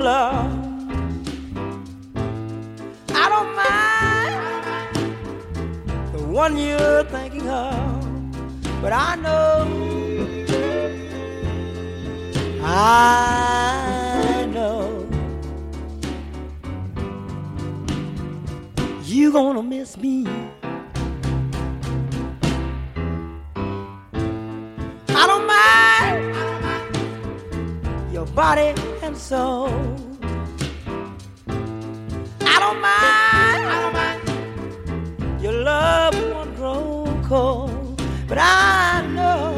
love. I don't mind the one you're thinking of, but I know you gonna miss me. I don't mind your body and soul. I don't mind your love won't grow cold, but I know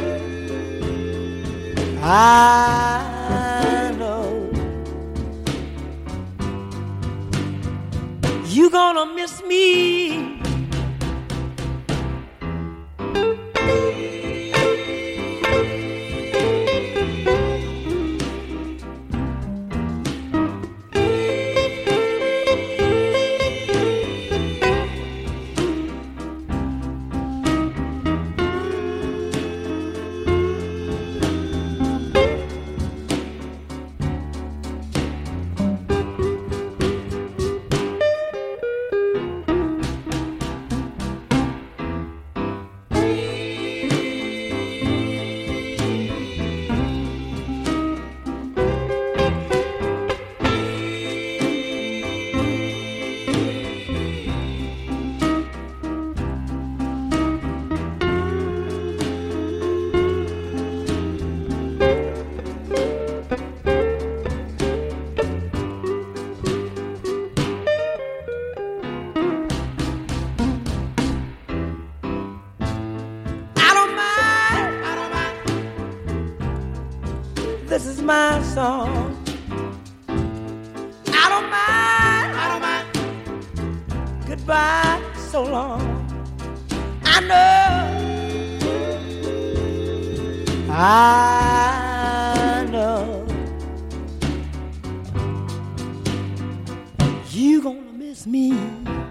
you gonna miss me. This is my song. I don't mind. Goodbye, so long. I know you gonna miss me.